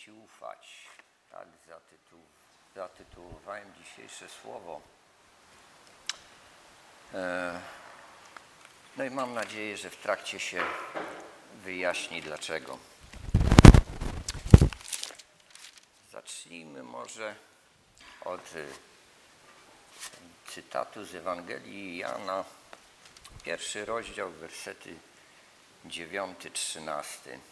Ci ufać. Tak zatytułowałem dzisiejsze słowo. No i mam nadzieję, że w trakcie się wyjaśni dlaczego. Zacznijmy może od cytatu z Ewangelii Jana, 1 rozdział, wersety 9-13.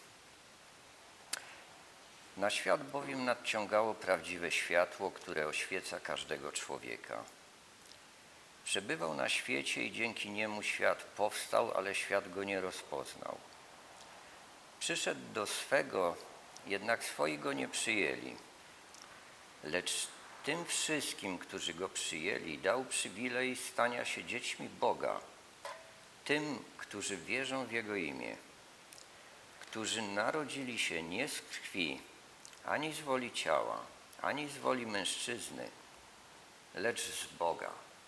Na świat bowiem nadciągało prawdziwe światło, które oświeca każdego człowieka. Przebywał na świecie i dzięki niemu świat powstał, ale świat go nie rozpoznał. Przyszedł do swego, jednak swoi go nie przyjęli. Lecz tym wszystkim, którzy go przyjęli, dał przywilej stania się dziećmi Boga, tym, którzy wierzą w Jego imię, którzy narodzili się nie z krwi, ani z woli ciała, ani z woli mężczyzny, lecz z Boga.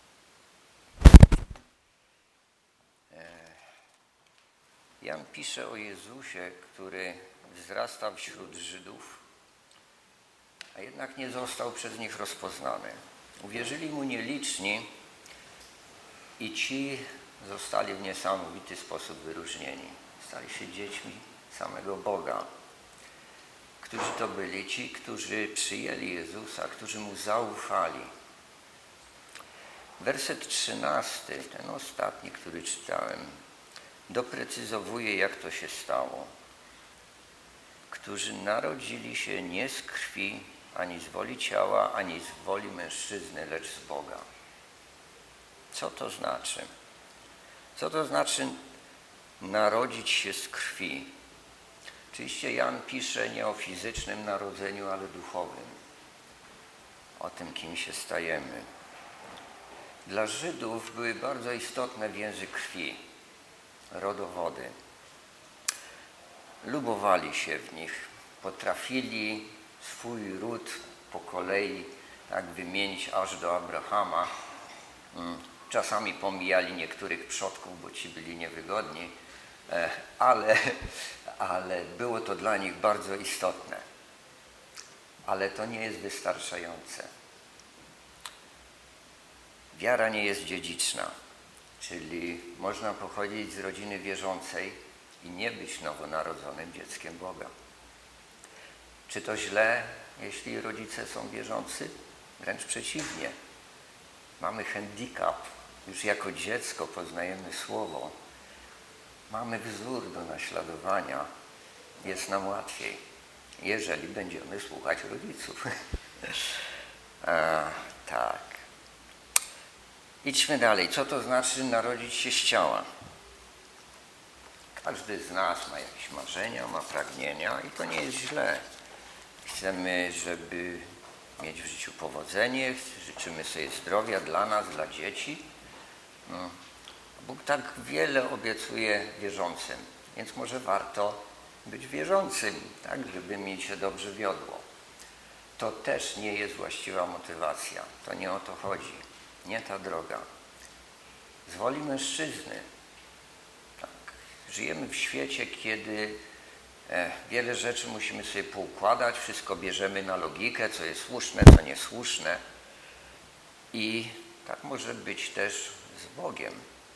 Jan pisze o Jezusie, który wzrasta wśród Żydów, a jednak nie został przez nich rozpoznany. Uwierzyli mu nieliczni i ci zostali w niesamowity sposób wyróżnieni. Stali się dziećmi samego Boga. Którzy to byli? Ci, którzy przyjęli Jezusa, którzy Mu zaufali. Werset 13, ten ostatni, który czytałem, doprecyzowuje, jak to się stało. Którzy narodzili się nie z krwi, ani z woli ciała, ani z woli mężczyzny, lecz z Boga. Co to znaczy? Co to znaczy narodzić się z krwi? Oczywiście Jan pisze nie o fizycznym narodzeniu, ale duchowym. O tym, kim się stajemy. Dla Żydów były bardzo istotne więzy krwi, rodowody. Lubowali się w nich, potrafili swój ród po kolei tak wymienić aż do Abrahama. Czasami pomijali niektórych przodków, bo ci byli niewygodni, ale było to dla nich bardzo istotne. Ale to nie jest wystarczające. Wiara nie jest dziedziczna, czyli można pochodzić z rodziny wierzącej i nie być nowonarodzonym dzieckiem Boga. Czy to źle, jeśli rodzice są wierzący? Wręcz przeciwnie. Mamy handicap. Już jako dziecko poznajemy Słowo. Mamy wzór do naśladowania. Jest nam łatwiej, jeżeli będziemy słuchać rodziców. Tak. Idźmy dalej. Co to znaczy narodzić się z ciała? Każdy z nas ma jakieś marzenia, ma pragnienia i to nie jest źle. Chcemy, żeby mieć w życiu powodzenie, życzymy sobie zdrowia dla nas, dla dzieci. Bóg tak wiele obiecuje wierzącym, więc może warto być wierzącym, tak, żeby mi się dobrze wiodło. To też nie jest właściwa motywacja. To nie o to chodzi. Nie ta droga. Z woli mężczyzny. Tak. Żyjemy w świecie, kiedy wiele rzeczy musimy sobie poukładać, wszystko bierzemy na logikę, co jest słuszne, co niesłuszne. I tak może być też z Bogiem.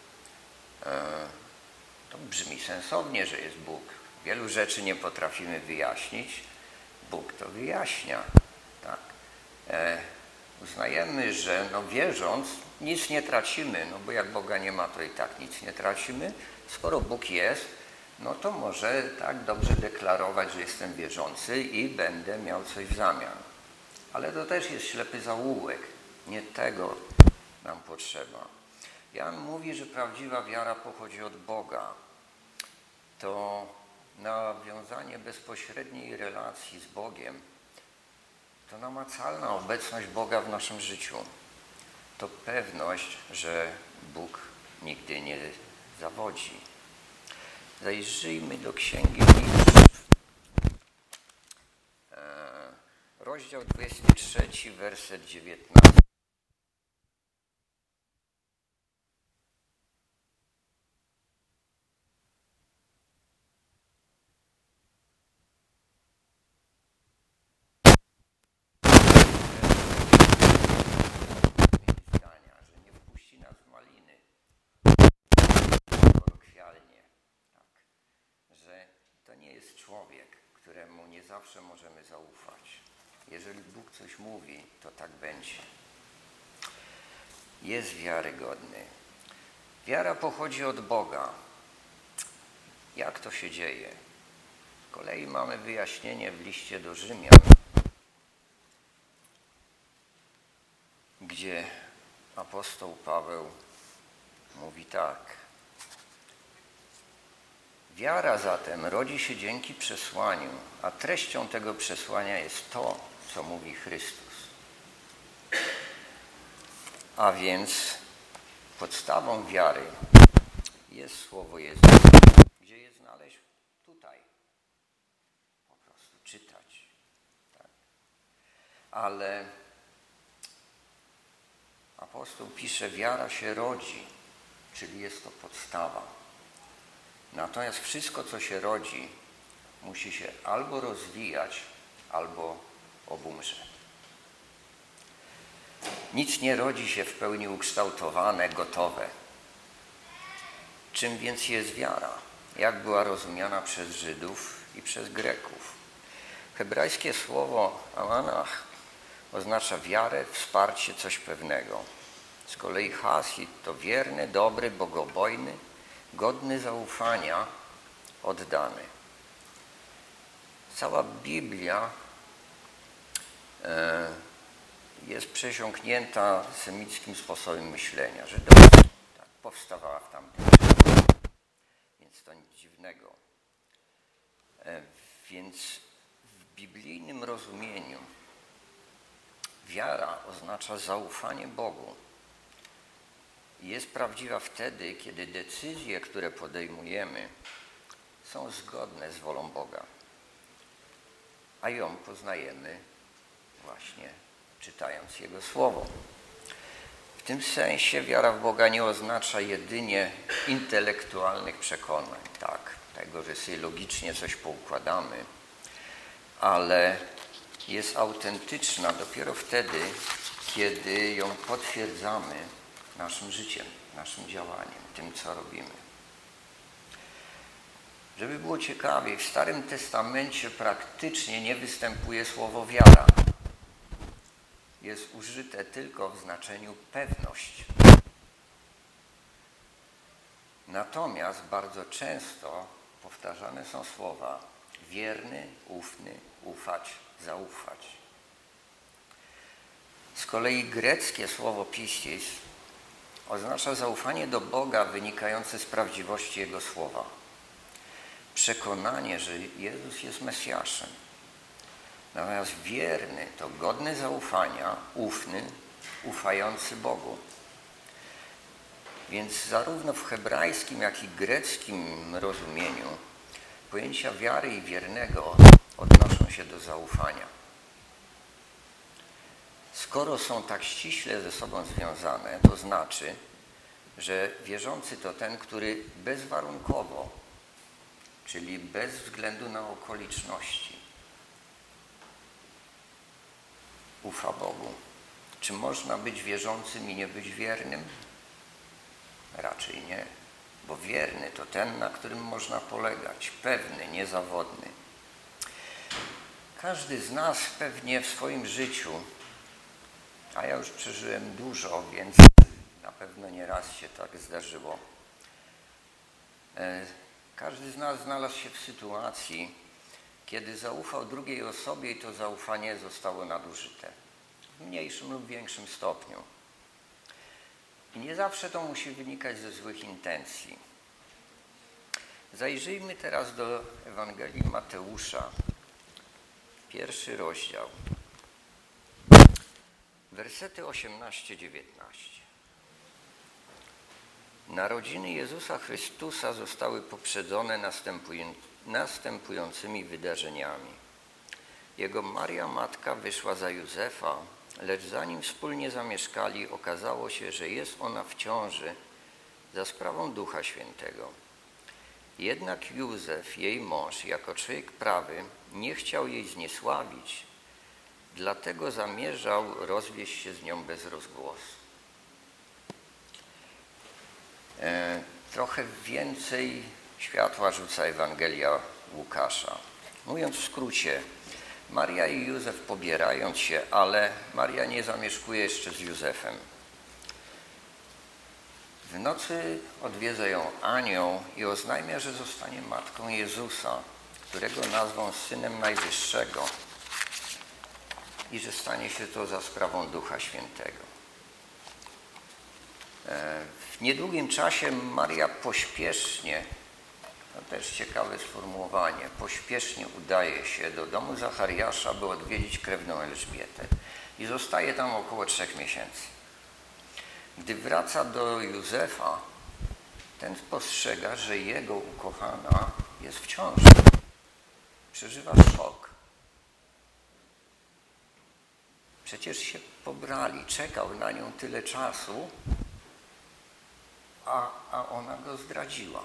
To brzmi sensownie, że jest Bóg. Wielu rzeczy nie potrafimy wyjaśnić. Bóg to wyjaśnia. Tak. Uznajemy, że wierząc nic nie tracimy, bo jak Boga nie ma, to i tak nic nie tracimy. Skoro Bóg jest, to może tak dobrze deklarować, że jestem wierzący i będę miał coś w zamian. Ale to też jest ślepy zaułek. Nie tego nam potrzeba. Jan mówi, że prawdziwa wiara pochodzi od Boga. To nawiązanie bezpośredniej relacji z Bogiem, to namacalna obecność Boga w naszym życiu. To pewność, że Bóg nigdy nie zawodzi. Zajrzyjmy do Księgi Liczb. Rozdział 23, werset 19. człowiek, któremu nie zawsze możemy zaufać. Jeżeli Bóg coś mówi, to tak będzie. Jest wiarygodny. Wiara pochodzi od Boga. Jak to się dzieje? Z kolei mamy wyjaśnienie w liście do Rzymian, gdzie apostoł Paweł mówi tak. Wiara zatem rodzi się dzięki przesłaniu, a treścią tego przesłania jest to, co mówi Chrystus. A więc podstawą wiary jest Słowo Jezusa. Gdzie je znaleźć? Tutaj. Po prostu czytać. Tak. Ale apostoł pisze, wiara się rodzi, czyli jest to podstawa. Natomiast wszystko, co się rodzi, musi się albo rozwijać, albo obumrze. Nic nie rodzi się w pełni ukształtowane, gotowe. Czym więc jest wiara? Jak była rozumiana przez Żydów i przez Greków? Hebrajskie słowo amanach oznacza wiarę, wsparcie, coś pewnego. Z kolei hasid to wierny, dobry, bogobojny, godny zaufania, oddany. Cała Biblia jest przesiąknięta semickim sposobem myślenia, że tak powstawała w tamtym czasie. Więc to nic dziwnego. Więc w biblijnym rozumieniu wiara oznacza zaufanie Bogu. Jest prawdziwa wtedy, kiedy decyzje, które podejmujemy, są zgodne z wolą Boga. A ją poznajemy właśnie czytając Jego Słowo. W tym sensie wiara w Boga nie oznacza jedynie intelektualnych przekonań, tak, tego, że sobie logicznie coś poukładamy, ale jest autentyczna dopiero wtedy, kiedy ją potwierdzamy naszym życiem, naszym działaniem, tym, co robimy. Żeby było ciekawiej, w Starym Testamencie praktycznie nie występuje słowo wiara. Jest użyte tylko w znaczeniu pewność. Natomiast bardzo często powtarzane są słowa wierny, ufny, ufać, zaufać. Z kolei greckie słowo pistis oznacza zaufanie do Boga wynikające z prawdziwości Jego słowa. Przekonanie, że Jezus jest Mesjaszem. Natomiast wierny to godny zaufania, ufny, ufający Bogu. Więc zarówno w hebrajskim, jak i greckim rozumieniu pojęcia wiary i wiernego odnoszą się do zaufania. Skoro są tak ściśle ze sobą związane, to znaczy, że wierzący to ten, który bezwarunkowo, czyli bez względu na okoliczności, ufa Bogu. Czy można być wierzącym i nie być wiernym? Raczej nie, bo wierny to ten, na którym można polegać, pewny, niezawodny. Każdy z nas pewnie w swoim życiu, a ja już przeżyłem dużo, więc na pewno nie raz się tak zdarzyło. Każdy z nas znalazł się w sytuacji, kiedy zaufał drugiej osobie i to zaufanie zostało nadużyte w mniejszym lub większym stopniu. I nie zawsze to musi wynikać ze złych intencji. Zajrzyjmy teraz do Ewangelii Mateusza, 1 rozdział, wersety 18-19. Narodziny Jezusa Chrystusa zostały poprzedzone następującymi wydarzeniami. Jego Maria Matka wyszła za Józefa, lecz zanim wspólnie zamieszkali, okazało się, że jest ona w ciąży za sprawą Ducha Świętego. Jednak Józef, jej mąż, jako człowiek prawy, nie chciał jej zniesławić, dlatego zamierzał rozwieść się z nią bez rozgłosu. Trochę więcej światła rzuca Ewangelia Łukasza. Mówiąc w skrócie, Maria i Józef pobierają się, ale Maria nie zamieszkuje jeszcze z Józefem. W nocy odwiedza ją anioł i oznajmia, że zostanie matką Jezusa, którego nazwą Synem Najwyższego i że stanie się to za sprawą Ducha Świętego. W niedługim czasie Maria pośpiesznie, to też ciekawe sformułowanie, pośpiesznie udaje się do domu Zachariasza, by odwiedzić krewną Elżbietę i zostaje tam około 3 miesięcy. Gdy wraca do Józefa, ten spostrzega, że jego ukochana jest w ciąży. Przeżywa szok. Przecież się pobrali, czekał na nią tyle czasu, a ona go zdradziła.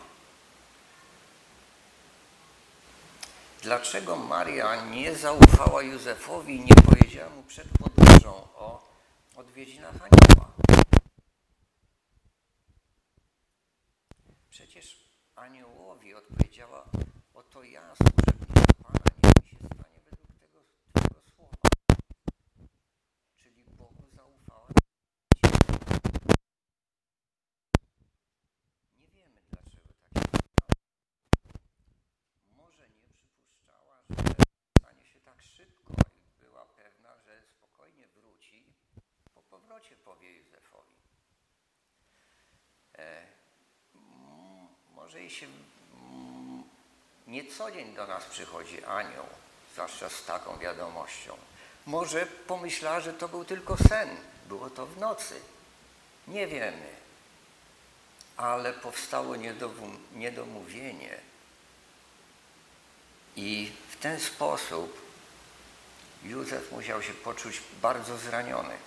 Dlaczego Maria nie zaufała Józefowi i nie powiedziała mu przed podróżą o odwiedzinach anioła? Przecież aniołowi odpowiedziała: oto ja, służebnica Pana, niech mi się stanie według tego Twojego słowa. Czyli Bogu zaufała. Nie wiemy, dlaczego tak się stało. Może nie przypuszczała, że stanie się tak szybko i była pewna, że spokojnie wróci, po powrocie powie Józefowi. Może i się nie co dzień do nas przychodzi anioł, zwłaszcza z taką wiadomością. Może pomyślała, że to był tylko sen, było to w nocy. Nie wiemy. Ale powstało niedomówienie i w ten sposób Józef musiał się poczuć bardzo zraniony.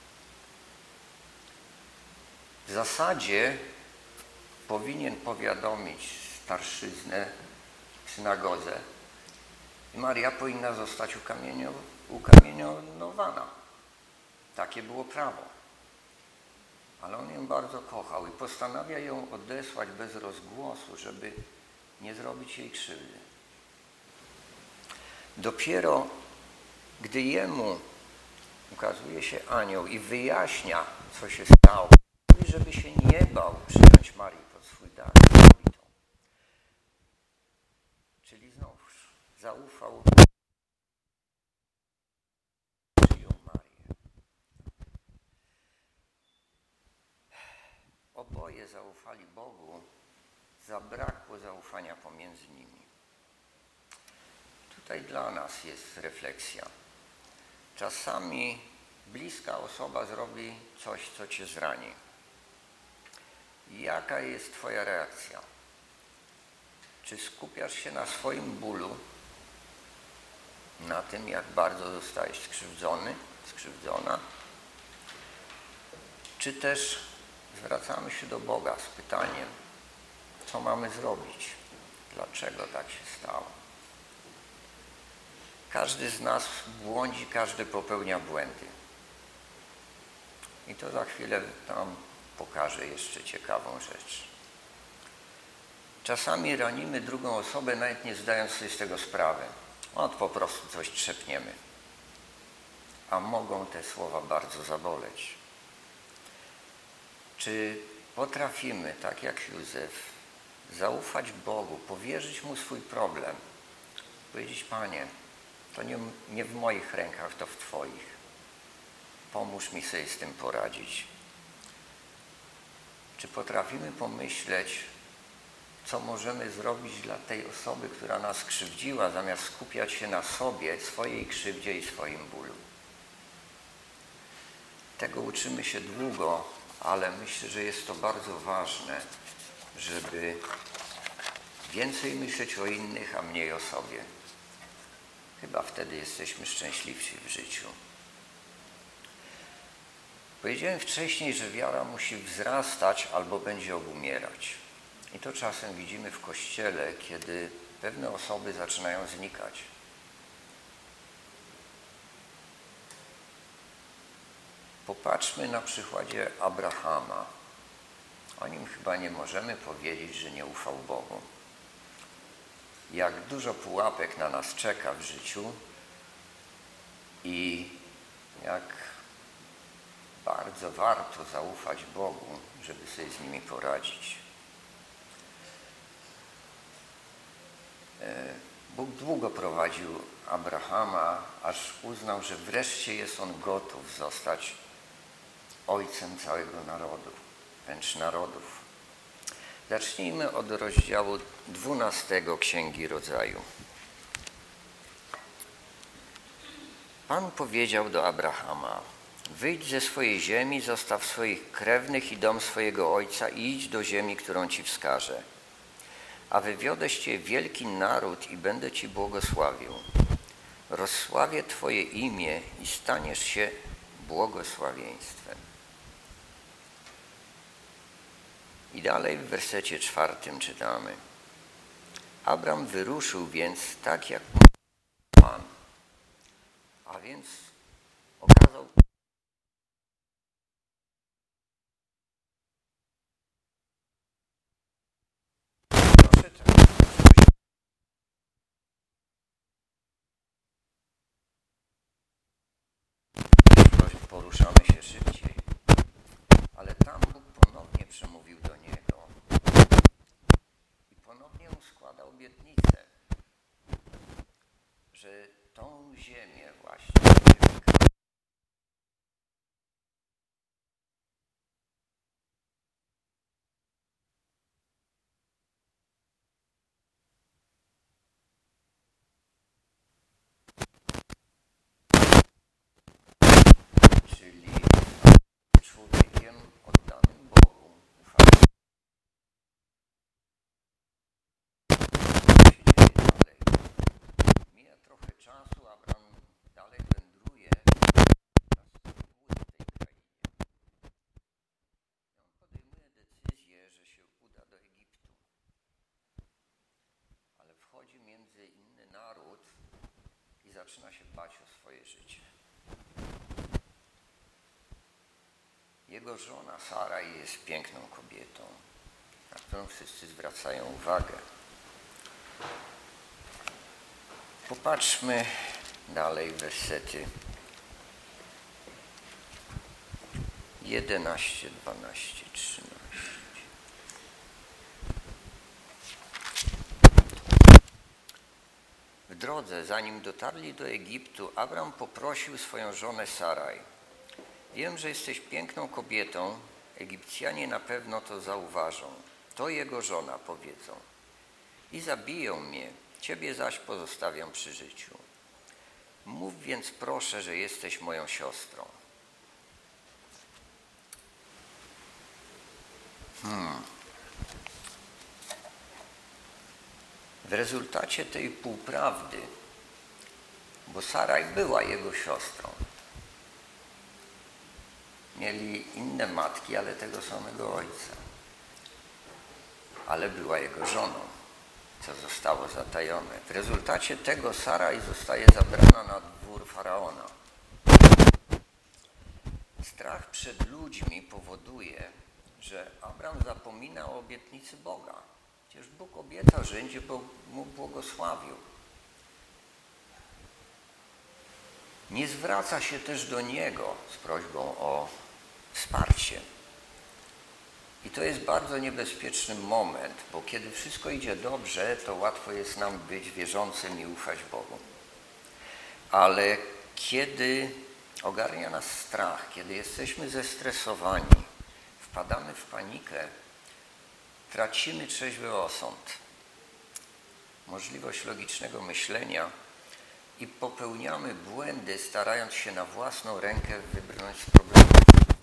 W zasadzie powinien powiadomić starszyznę w synagodze i Maria powinna zostać ukamienowana. Takie było prawo. Ale on ją bardzo kochał i postanawia ją odesłać bez rozgłosu, żeby nie zrobić jej krzywdy. Dopiero gdy jemu ukazuje się anioł i wyjaśnia, co się stało, żeby się nie bał przyjąć Marię pod swój dach, czyli znowuż zaufał, przyjął Marię. Oboje zaufali Bogu, zabrakło zaufania pomiędzy nimi. Tutaj dla nas jest refleksja. Czasami bliska osoba zrobi coś, co cię zrani. Jaka jest twoja reakcja? Czy skupiasz się na swoim bólu, na tym, jak bardzo zostałeś skrzywdzony, skrzywdzona? Czy też zwracamy się do Boga z pytaniem, co mamy zrobić? Dlaczego tak się stało? Każdy z nas błądzi, każdy popełnia błędy. I to za chwilę nam pokażę jeszcze ciekawą rzecz. Czasami ranimy drugą osobę, nawet nie zdając sobie z tego sprawy. Po prostu coś trzepniemy. A mogą te słowa bardzo zaboleć. Czy potrafimy, tak jak Józef, zaufać Bogu, powierzyć Mu swój problem, powiedzieć: Panie, to nie w moich rękach, to w Twoich. Pomóż mi sobie z tym poradzić. Czy potrafimy pomyśleć, co możemy zrobić dla tej osoby, która nas skrzywdziła, zamiast skupiać się na sobie, swojej krzywdzie i swoim bólu? Tego uczymy się długo, ale myślę, że jest to bardzo ważne, żeby więcej myśleć o innych, a mniej o sobie. Chyba wtedy jesteśmy szczęśliwsi w życiu. Powiedziałem wcześniej, że wiara musi wzrastać albo będzie obumierać. I to czasem widzimy w Kościele, kiedy pewne osoby zaczynają znikać. Popatrzmy na przykładzie Abrahama. O nim chyba nie możemy powiedzieć, że nie ufał Bogu. jak dużo pułapek na nas czeka w życiu i jak bardzo warto zaufać Bogu, żeby sobie z nimi poradzić. Bóg długo prowadził Abrahama, aż uznał, że wreszcie jest on gotów zostać ojcem całego narodu, wręcz narodów. Zacznijmy od rozdziału 12 Księgi Rodzaju. Pan powiedział do Abrahama: wyjdź ze swojej ziemi, zostaw swoich krewnych i dom swojego ojca i idź do ziemi, którą ci wskażę. A wywiodę z ciebie wielki naród i będę ci błogosławił. Rozsławię twoje imię i staniesz się błogosławieństwem. I dalej w wersecie 4 czytamy: Abram wyruszył więc tak, jak mówił Pan. A więc okazał poruszamy się szybciej, ale tam Bóg ponownie przemówił do niego i ponownie mu składa obietnicę, że tą ziemię właśnie czyli człowiekiem oddanym Bogu. Co się dzieje dalej? Mija trochę czasu, Abram dalej wędruje w tej krainie. I on podejmuje decyzję, że się uda do Egiptu. Ale wchodzi między inny naród i zaczyna się bać o swoje życie. Jego żona Saraj jest piękną kobietą, na którą wszyscy zwracają uwagę. Popatrzmy dalej wersety 11, 12, 13. W drodze, zanim dotarli do Egiptu, Abram poprosił swoją żonę Saraj: wiem, że jesteś piękną kobietą, Egipcjanie na pewno to zauważą. To jego żona, powiedzą. I zabiją mnie, ciebie zaś pozostawiam przy życiu. Mów więc proszę, że jesteś moją siostrą. W rezultacie tej półprawdy, bo Saraj była jego siostrą, mieli inne matki, ale tego samego ojca. Ale była jego żoną, co zostało zatajone. W rezultacie tego Saraj zostaje zabrana na dwór Faraona. Strach przed ludźmi powoduje, że Abram zapomina o obietnicy Boga. Przecież Bóg obiecał, że będzie mu błogosławił. Nie zwraca się też do niego z prośbą o wsparcie. I to jest bardzo niebezpieczny moment, bo kiedy wszystko idzie dobrze, to łatwo jest nam być wierzącym i ufać Bogu. Ale kiedy ogarnia nas strach, kiedy jesteśmy zestresowani, wpadamy w panikę, tracimy trzeźwy osąd, możliwość logicznego myślenia i popełniamy błędy, starając się na własną rękę wybrnąć z problemów.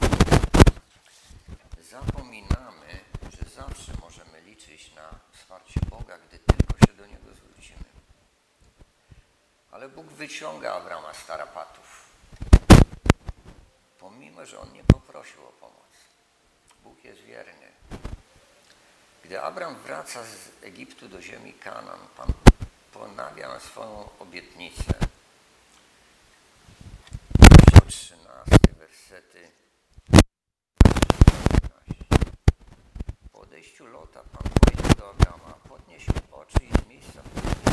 Zapominamy, że zawsze możemy liczyć na wsparcie Boga, gdy tylko się do Niego zwrócimy. Ale Bóg wyciąga Abrama z tarapatów, pomimo że on nie poprosił o pomoc. Bóg jest wierny. Gdy Abram wraca z Egiptu do ziemi Kanaan, Pan ponawia swoją obietnicę. Rozdział 13, wersety 15. Po odejściu Lota Pan powiedział do Abrama: podnieś oczy i z miejsca, w którym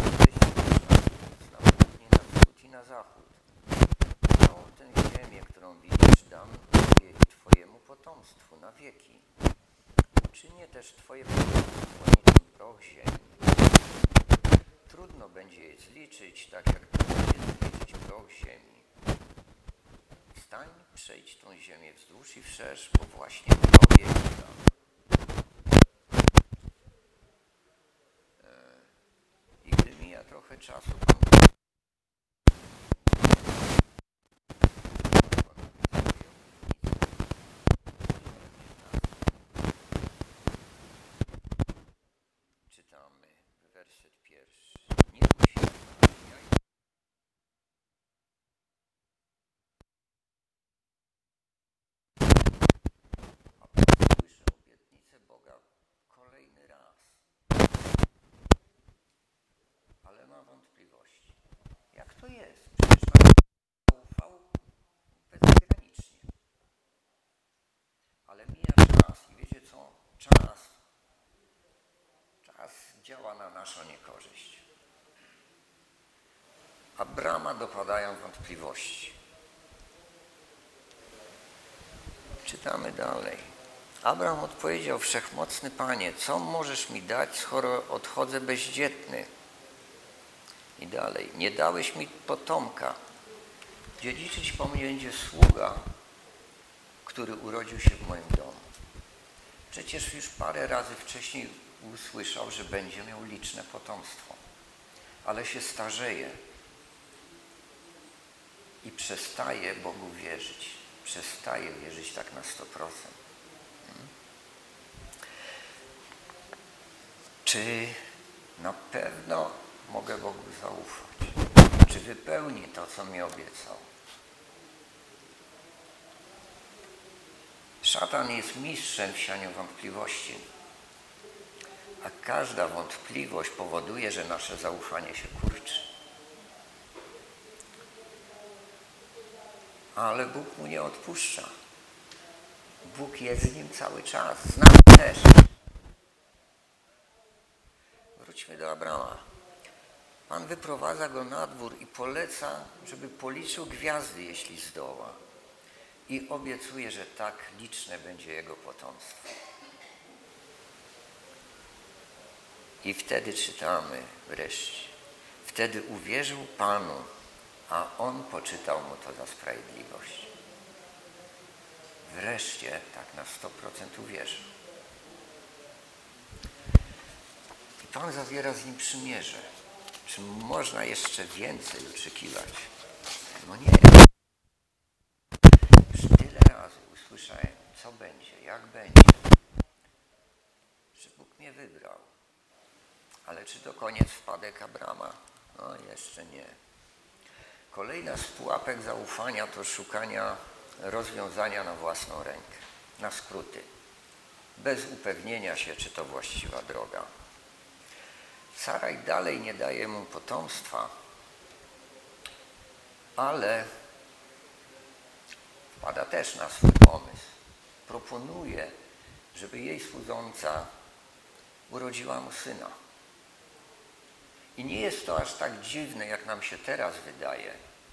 na zachód. Całą tę ziemię, którą widzisz, dam Tobie i Twojemu potomstwu na wieki. Uczynię też Twoje potomstwo niczym proch ziemi. Trudno będzie je zliczyć, tak jak trudno jest zliczyć proch ziemi. Wstań, przejdź tą ziemię wzdłuż i wszerz, bo właśnie Tobie ją dam. I gdy mija trochę czasu, czytamy werset pierwszy. Nie bój się, a słyszę obietnicę Boga kolejny raz, ale ma wątpliwości. Jak to jest? Przecież Pan zaufał bezgranicznie. Ale mija czas i wiecie co? Czas działa na naszą niekorzyść. Abrama dopadają wątpliwości. Czytamy dalej. Abram odpowiedział: Wszechmocny Panie, co możesz mi dać, skoro odchodzę bezdzietny? I dalej. Nie dałeś mi potomka. Dziedziczyć po mnie będzie sługa, który urodził się w moim domu. Przecież już parę razy wcześniej usłyszał, że będzie miał liczne potomstwo. Ale się starzeje i przestaje Bogu wierzyć. Przestaje wierzyć tak na 100%. Czy na pewno mogę Bogu zaufać? Czy wypełni to, co mi obiecał? Szatan jest mistrzem w sianiu wątpliwości, a każda wątpliwość powoduje, że nasze zaufanie się kurczy. Ale Bóg mu nie odpuszcza. Bóg jest z nim cały czas, z nami też. Wróćmy do Abrama. Pan wyprowadza go na dwór i poleca, żeby policzył gwiazdy, jeśli zdoła. I obiecuje, że tak liczne będzie jego potomstwo. I wtedy czytamy wreszcie. Wtedy uwierzył Panu, a On poczytał mu to za sprawiedliwość. Wreszcie tak na 100% uwierzył. I Pan zawiera z nim przymierze. Czy można jeszcze więcej oczekiwać? No nie. Już tyle razy usłyszałem, co będzie, jak będzie. Że Bóg mnie wybrał. Ale czy to koniec wpadek Abrama? No jeszcze nie. Kolejna z pułapek zaufania to szukania rozwiązania na własną rękę, na skróty, bez upewnienia się, czy to właściwa droga. Saraj dalej nie daje mu potomstwa, ale wpada też na swój pomysł. Proponuje, żeby jej służąca urodziła mu syna. I nie jest to aż tak dziwne, jak nam się teraz wydaje,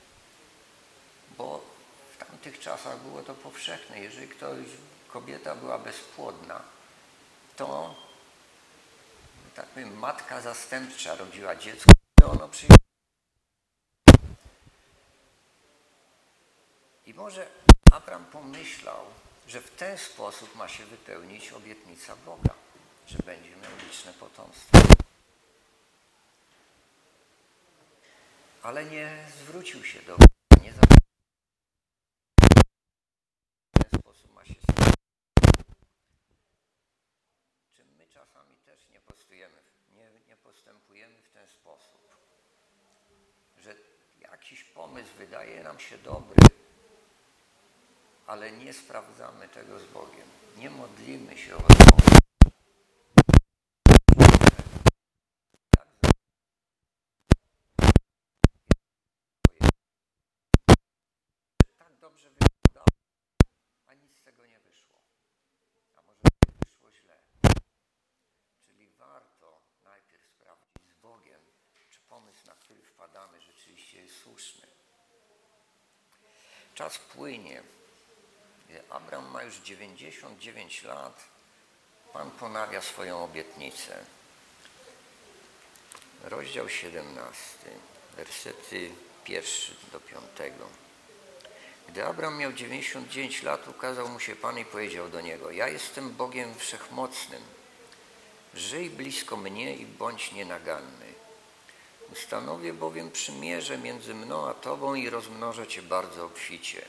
bo w tamtych czasach było to powszechne. Jeżeli kobieta była bezpłodna, to tak powiem, matka zastępcza rodziła dziecko, i ono przyjęło. I może Abram pomyślał, że w ten sposób ma się wypełnić obietnica Boga, że będzie miał liczne potomstwo. Ale nie zwrócił się do Boga, nie zapomniał. W ten sposób ma się stać. Czy my czasami też nie postępujemy w ten sposób, że jakiś pomysł wydaje nam się dobry, ale nie sprawdzamy tego z Bogiem, nie modlimy się o to. Tak dobrze wyglądało, a nic z tego nie wyszło. A może wyszło źle. Czyli warto najpierw sprawdzić z Bogiem, czy pomysł, na który wpadamy, rzeczywiście jest słuszny. Czas płynie. Gdy Abram ma już 99 lat, Pan ponawia swoją obietnicę. Rozdział 17, wersety 1 do 5. Gdy Abram miał 99 lat, ukazał mu się Pan i powiedział do niego: ja jestem Bogiem Wszechmocnym. Żyj blisko mnie i bądź nienaganny. Ustanowię bowiem przymierze między mną a Tobą i rozmnożę Cię bardzo obficie.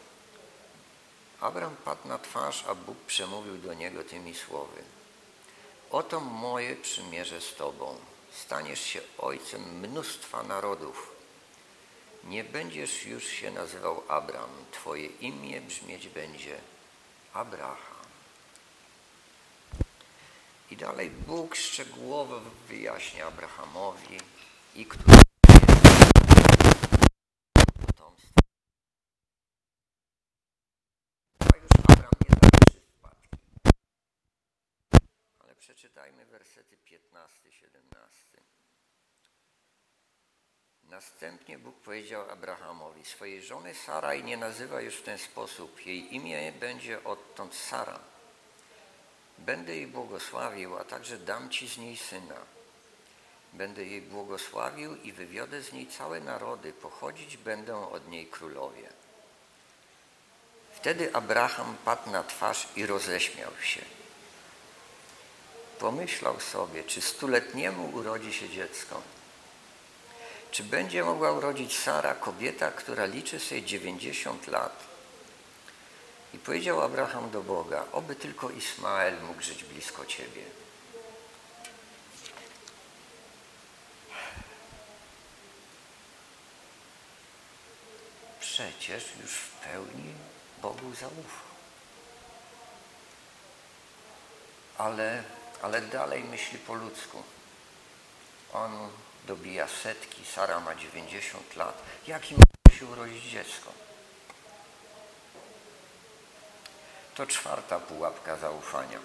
Abram padł na twarz, a Bóg przemówił do niego tymi słowy: oto moje przymierze z Tobą. Staniesz się ojcem mnóstwa narodów. Nie będziesz już się nazywał Abram. Twoje imię brzmieć będzie Abraham. I dalej Bóg szczegółowo wyjaśnia Abrahamowi, i który potomstwo. A już Abram nie zaliczy wpadki. Ale przeczytajmy wersety 15-17. Następnie Bóg powiedział Abrahamowi: swojej żony Saraj nie nazywa już w ten sposób. Jej imię będzie odtąd Sara. Będę jej błogosławił, a także dam Ci z niej syna. Będę jej błogosławił i wywiodę z niej całe narody, pochodzić będą od niej królowie. Wtedy Abraham padł na twarz i roześmiał się. Pomyślał sobie, czy 100-letniemu urodzi się dziecko. Czy będzie mogła urodzić Sara, kobieta, która liczy sobie 90 lat? I powiedział Abraham do Boga: oby tylko Ismael mógł żyć blisko Ciebie. Przecież już w pełni Bogu zaufał. Ale dalej myśli po ludzku. On dobija setki, Sara ma 90 lat. Jak im może się urodzić dziecko? To czwarta pułapka zaufania.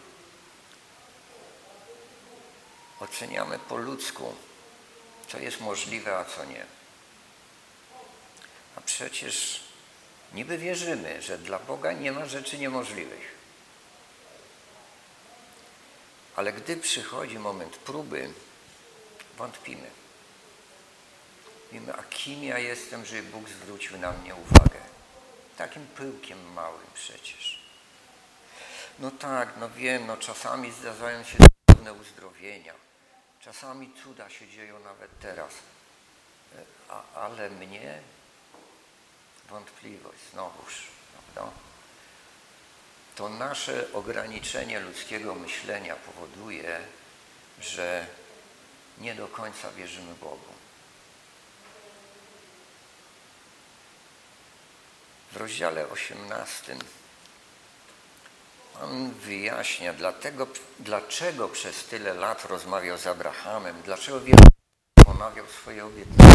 Oceniamy po ludzku, co jest możliwe, a co nie. A przecież niby wierzymy, że dla Boga nie ma rzeczy niemożliwych. Ale gdy przychodzi moment próby, wątpimy. Mówimy: a kim ja jestem, żeby Bóg zwrócił na mnie uwagę? Takim pyłkiem małym przecież. No tak, no wiem, no czasami zdarzają się cudowne uzdrowienia. Czasami cuda się dzieją nawet teraz. Ale mnie wątpliwość znowuż, prawda? To nasze ograniczenie ludzkiego myślenia powoduje, że nie do końca wierzymy Bogu. W rozdziale 18 Pan wyjaśnia, dlaczego przez tyle lat rozmawiał z Abrahamem, dlaczego wiele ponawiał swoje obietnice.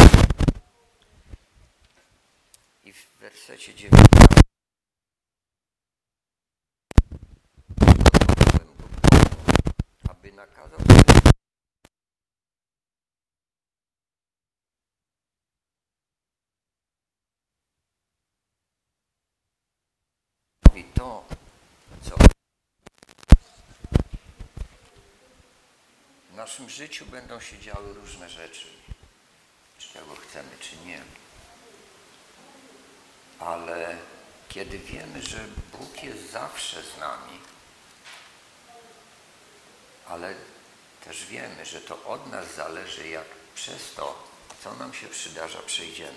I w wersecie 19 przygotowałem go po to, aby nakazał i to, co w naszym życiu będą się działy różne rzeczy, czy tego chcemy, czy nie. Ale kiedy wiemy, że Bóg jest zawsze z nami, ale też wiemy, że to od nas zależy, jak przez to, co nam się przydarza, przejdziemy.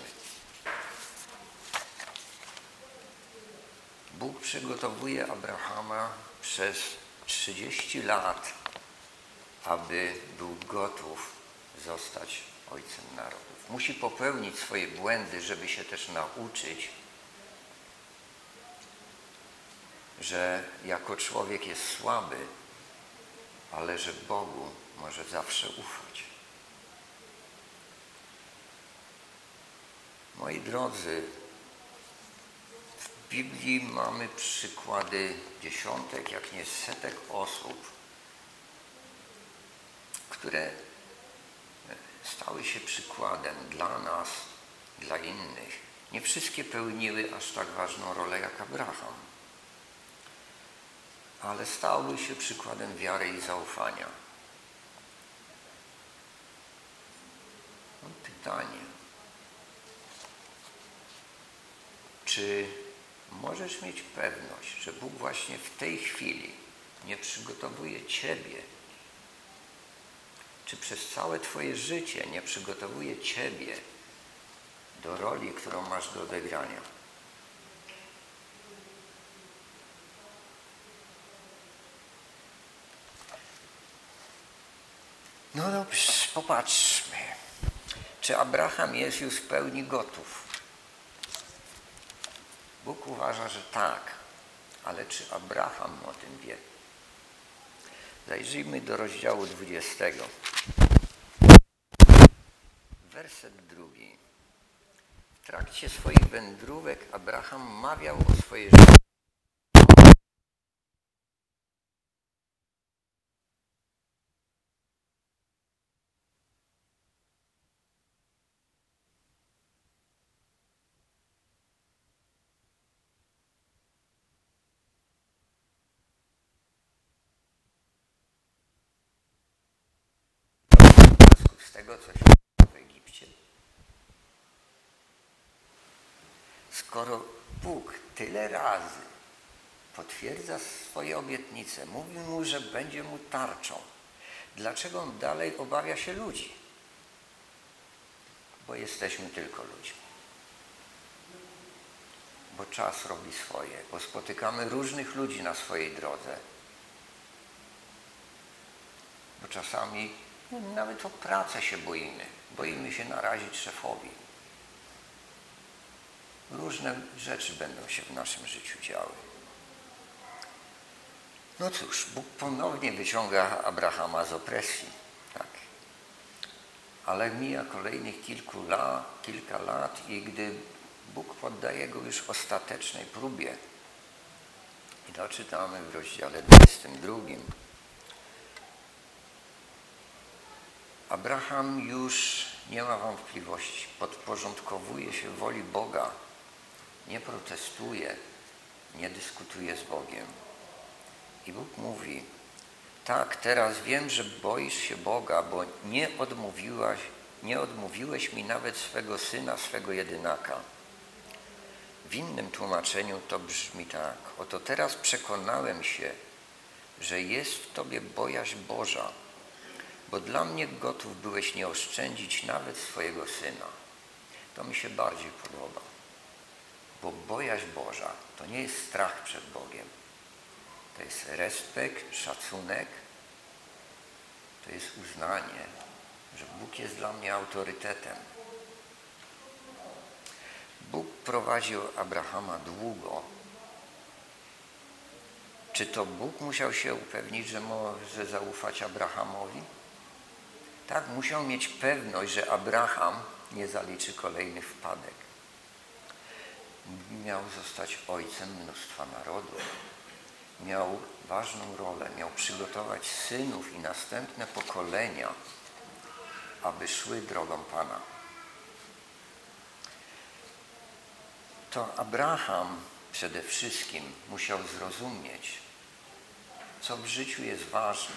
Bóg przygotowuje Abrahama przez 30 lat, aby był gotów zostać ojcem narodów. Musi popełnić swoje błędy, żeby się też nauczyć, że jako człowiek jest słaby, ale że Bogu może zawsze ufać. Moi drodzy, w Biblii mamy przykłady dziesiątek, jak nie setek osób, które stały się przykładem dla nas, dla innych. Nie wszystkie pełniły aż tak ważną rolę jak Abraham, ale stały się przykładem wiary i zaufania. Mam pytanie, czy możesz mieć pewność, że Bóg właśnie w tej chwili nie przygotowuje Ciebie, czy przez całe Twoje życie nie przygotowuje Ciebie do roli, którą masz do odegrania? No dobrze, popatrzmy. Czy Abraham jest już w pełni gotów? Bóg uważa, że tak, ale czy Abraham o tym wie? Zajrzyjmy do rozdziału 20. Werset 2. W trakcie swoich wędrówek Abraham mawiał o swojej życiu. Z tego, co się dzieje w Egipcie. Skoro Bóg tyle razy potwierdza swoje obietnice, mówi mu, że będzie mu tarczą, dlaczego on dalej obawia się ludzi? Bo jesteśmy tylko ludźmi. Bo czas robi swoje, bo spotykamy różnych ludzi na swojej drodze. Bo czasami nawet o pracę się boimy. Boimy się narazić szefowi. Różne rzeczy będą się w naszym życiu działy. No cóż, Bóg ponownie wyciąga Abrahama z opresji. Tak. Ale mija kolejnych kilka lat i gdy Bóg poddaje go już ostatecznej próbie, i to czytamy w rozdziale 22, Abraham już nie ma wątpliwości, podporządkowuje się woli Boga, nie protestuje, nie dyskutuje z Bogiem. I Bóg mówi: tak, teraz wiem, że boisz się Boga, bo nie odmówiłeś mi nawet swego syna, swego jedynaka. W innym tłumaczeniu to brzmi tak: oto teraz przekonałem się, że jest w Tobie bojaźń Boża, bo dla mnie gotów byłeś nie oszczędzić nawet swojego syna. To mi się bardziej podoba, bo bojaźń Boża to nie jest strach przed Bogiem. To jest respekt, szacunek, to jest uznanie, że Bóg jest dla mnie autorytetem. Bóg prowadził Abrahama długo. Czy to Bóg musiał się upewnić, że może zaufać Abrahamowi? Tak, musiał mieć pewność, że Abraham nie zaliczy kolejnych wpadek. Miał zostać ojcem mnóstwa narodów. Miał ważną rolę, miał przygotować synów i następne pokolenia, aby szły drogą Pana. To Abraham przede wszystkim musiał zrozumieć, co w życiu jest ważne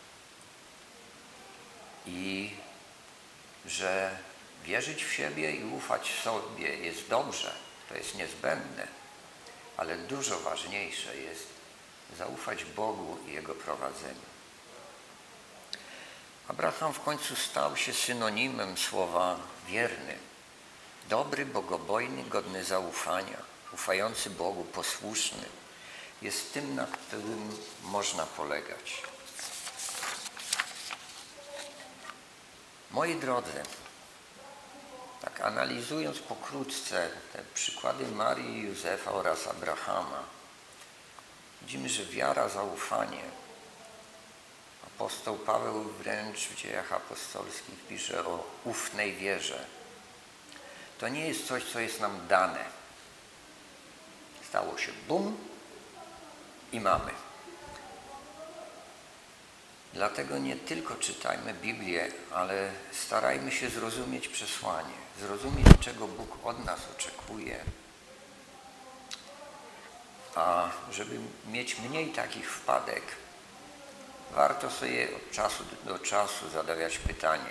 i że wierzyć w siebie i ufać sobie jest dobrze, to jest niezbędne, ale dużo ważniejsze jest zaufać Bogu i Jego prowadzeniu. Abraham w końcu stał się synonimem słowa wierny. Dobry, bogobojny, godny zaufania, ufający Bogu, posłuszny jest tym, na którym można polegać. Moi drodzy, tak analizując pokrótce te przykłady Marii, Józefa oraz Abrahama, widzimy, że wiara, zaufanie. Apostoł Paweł wręcz w Dziejach Apostolskich pisze o ufnej wierze. To nie jest coś, co jest nam dane. Stało się bum i mamy. Dlatego nie tylko czytajmy Biblię, ale starajmy się zrozumieć przesłanie, zrozumieć, czego Bóg od nas oczekuje. A żeby mieć mniej takich wpadek, warto sobie od czasu do czasu zadawać pytanie,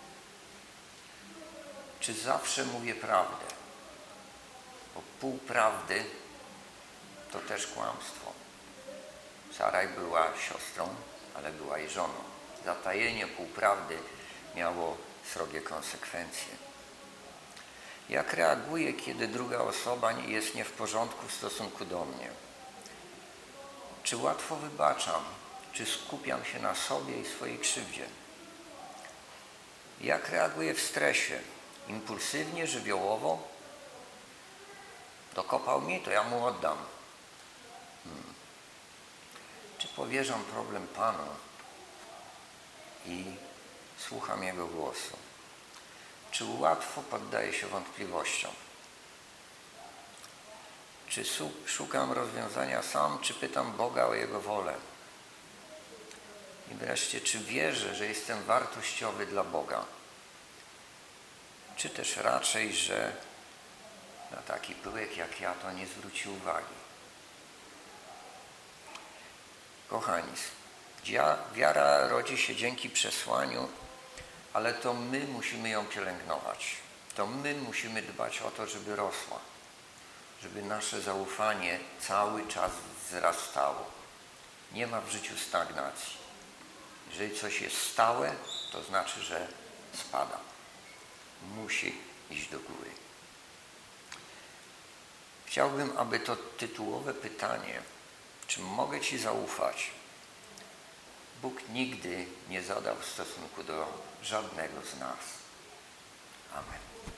czy zawsze mówię prawdę? Bo półprawdy to też kłamstwo. Saraj była siostrą, ale była i żoną. Zatajenie półprawdy miało srogie konsekwencje. Jak reaguję, kiedy druga osoba jest nie w porządku w stosunku do mnie? Czy łatwo wybaczam? Czy skupiam się na sobie i swojej krzywdzie? Jak reaguję w stresie? Impulsywnie, żywiołowo? Dokopał mi, to ja mu oddam. Czy powierzam problem Panu i słucham Jego głosu? Czy łatwo poddaję się wątpliwościom? Czy szukam rozwiązania sam, czy pytam Boga o Jego wolę? I wreszcie, czy wierzę, że jestem wartościowy dla Boga? Czy też raczej, że na taki pyłek jak ja to nie zwróci uwagi? Kochani, wiara rodzi się dzięki przesłaniu, ale to my musimy ją pielęgnować. To my musimy dbać o to, żeby rosła, żeby nasze zaufanie cały czas wzrastało. Nie ma w życiu stagnacji. Jeżeli coś jest stałe, to znaczy, że spada. Musi iść do góry. Chciałbym, aby to tytułowe pytanie, czy mogę Ci zaufać, Bóg nigdy nie zadał w stosunku do żadnego z nas. Amen.